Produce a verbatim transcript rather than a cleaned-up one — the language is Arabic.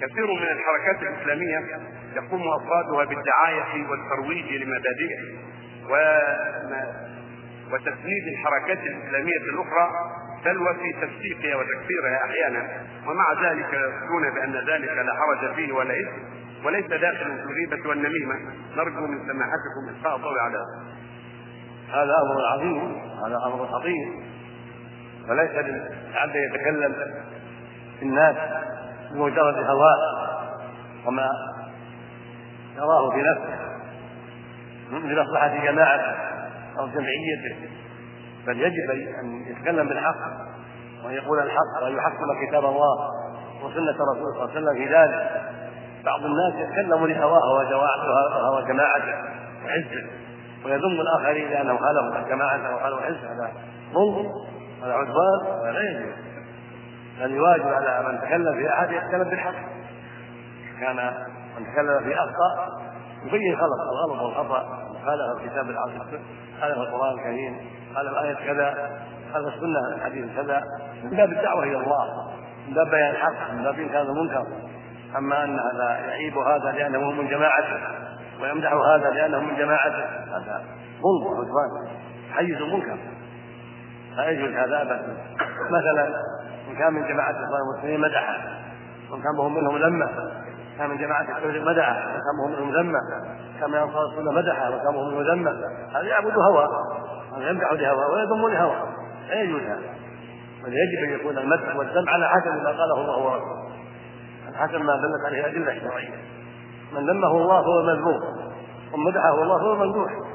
كثير من الحركات الإسلامية يقوم أفرادها بالدعاية والترويج لمبادئه وتسنيد الحركات الإسلامية الأخرى، بل وفي تفسيقها وتكفيرها أحيانا، ومع ذلك يقولون بأن ذلك لا حرج فيه ولا إثم وليس داخل في الغيبة والنميمة. نرجو من سماحتكم إلقاء الضوء على هذا أمر عظيم، هذا أمر خطير، وليس للعبد يتكلم في الناس بمجرد هواه وما يراه في نفسه لمصلحة جماعته أو جمعيته، بل يجب أن يتكلم بالحق وأن يقول الحق وأن يحكم كتاب الله وسنة رسوله صلى الله عليه وسلم في ذلك. بعض الناس يتكلم لهواه وهوى جماعته وحزبه ويذم الآخرين لأنهم خالفوا جماعته وخالفوا حزبه، هذا ظلم، هذا عدوان، هذا لا يجوز. بل الواجب على من تكلم في أحد يتكلم بالحق. كان من تكلم في أخطأ يبين خلط الغلط والخطأ، خالف الكتاب العظيم، خالف القرآن الكريم، خالف آية كذا، خالف السنة الحديث كذا، من باب الدعوة إلى الله، من باب بيان الحق، من باب إنكار المنكر. أما أن هذا يعيب هذا لأنه من جماعته ويمدح هذا لأنه من جماعته، هذا ظلم وعدوان، حيز المنكر، لا يجوز هذا أبدا. مثلا إن كان من جماعة المسلمين مدحه وإن كان هم منهم ذمه، كان من جماعة التبليغ مدحه وكان هم منهم ذمه، كان من أنصار السنة مدحه وكان هم منهم ذمه، هذا يعبد هوى، هذا يمدح لهوى ويذم لهوى، لا يجوز هذا. بل يجب أن يكون المدح والذم على حسب ما قاله الله ورسوله، على حسب ما دلت عليه الأدلة الشرعية. من ذمه الله هو المذموم ومن مدحه الله هو الممدوح.